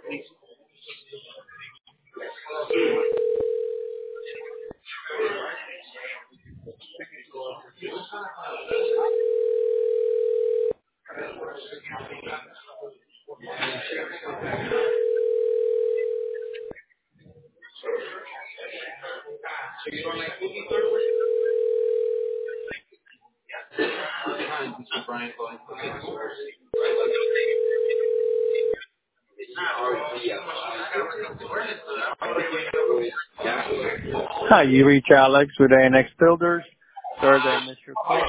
Hi, you reach Alex with ANX Builders. Sorry that I missed your call.